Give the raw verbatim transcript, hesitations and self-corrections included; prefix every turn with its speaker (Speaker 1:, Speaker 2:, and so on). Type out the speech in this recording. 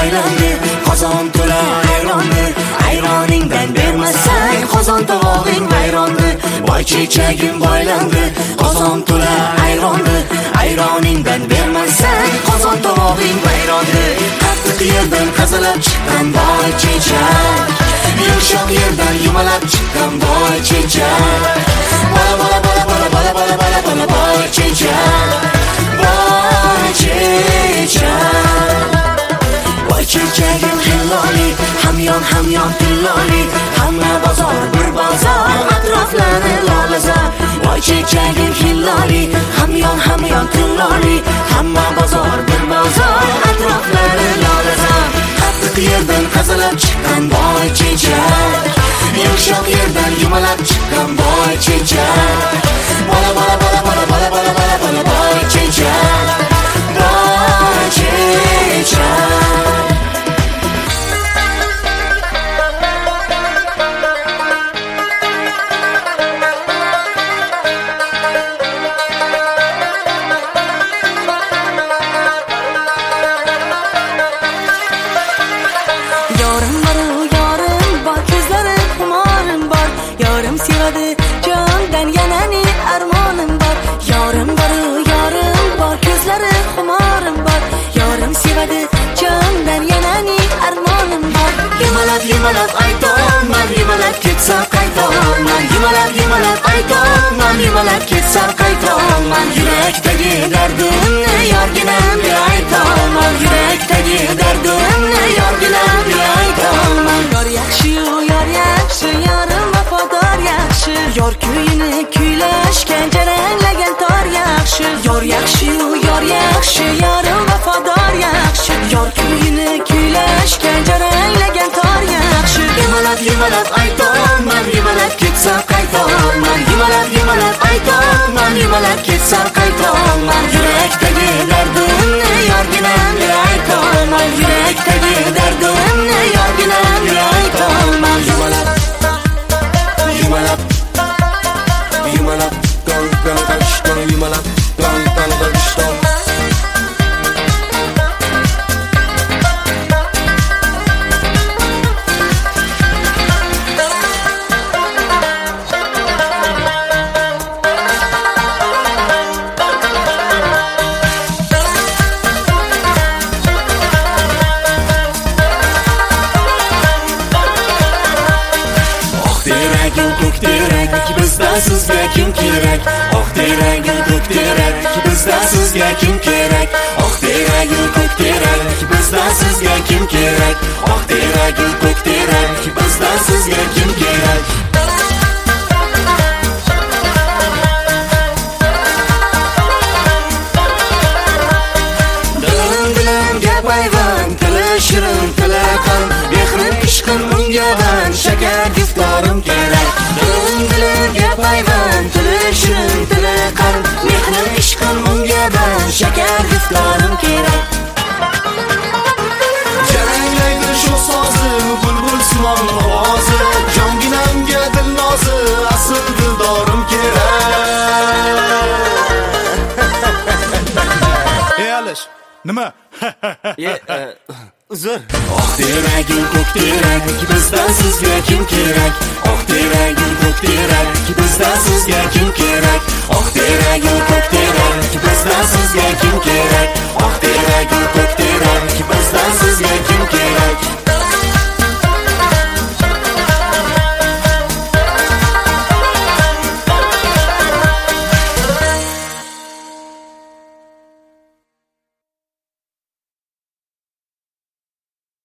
Speaker 1: aylandi. Qozon to'la ayrondi, ayroningdan bermasang qozon tovog'ing vayrondi. Voy chechagim boylandi, qozon to'la ayrondi, ayroningdan bermasang qozon tovog'ing vayrondi. Qattiq yerdan qazalab chiqqan boy chechak, yumshoq yerdan yumalab chiqqan boy chechak. Bola bola bola bola bola bola bola bola boy chechak, boy chechak. Voy chechagim hilloli, hamyon hamyon tilloli, hamma bozor bir bozor, atroflari lolazor. Voy chechagim hilloli, hamyon hamyon tilloli, hamma bozor bir bozor, atroflari lolazor. Qattiq yerdan qazalab chiqqan boy chechak, yumshoq yerdan yumalab chiqqan boy chechak. Bola bola bola bola bola bola bola bola boy chechak, boy chechak.
Speaker 2: Candan yanani armonim bor. Yorim boru yorim bor, ko'zlari xumorim bor. Yorim sevadi, candan yanani armonim bor.
Speaker 1: Yumalab yumalab aytaman, yumalab ketsa qaytaman. Yumalab yumalab aytaman, yumalab ketsa qaytaman. Yurakdagi dardimni yorginamga aytaman. Yurakdagi dardimni yorginamga aytaman.
Speaker 2: Yor yaxshi, yor yaxshi, yorim vafodor yaxshi. Yor kuyini kuylashgan jaranglagan tor yaxshi. Yor yaxshi, yor yaxshi, yorim vafodor yaxshi. Yor kuyini kuylashgan jaranglagan tor yaxshi.
Speaker 1: Yumalab yumalab aytaman, yumalab ketsa qaytaman. Yumalab yumalab aytaman, yumalab ketsa qaytaman. Yurakdagi dardimni yorginamga aytaman. Yurakdagi dardimni yorginamga aytaman. Yumalab yumalab yumalab gal gal gal yumalab gal gal gal bizda sizga kim kerak? Oh teragu ko'k terak, bizda sizga kim kerak? Oh teragu ko'k terak, bizda sizga kim kerak? Oh teragu ko'k terak, bizda sizga kim kerak? Dilim dilim gap ayvon, tili shirin tili qalb, mehrim ishqim unga ham shakar giftorim kerak. Dilim dilim gap ayvon, tili shirin tili qalb, mehrim ishqim unga ham shakar giftorim kerak. Jaranglaydi shu so'zi, bulbul simon ovozi, jonginamga dilnozi, asl dildorim kerak.
Speaker 3: Ey Alish, nima?
Speaker 1: Ye, uzr. Oh teragu ko'k terak, bizda sizga kim kerak? Oh teragu ko'k terak, bizda sizga kim kerak? Oh teragu ko'k terak, bizda sizga kim kerak? Oh teragu ko'k terak, bizda sizga kim kerak?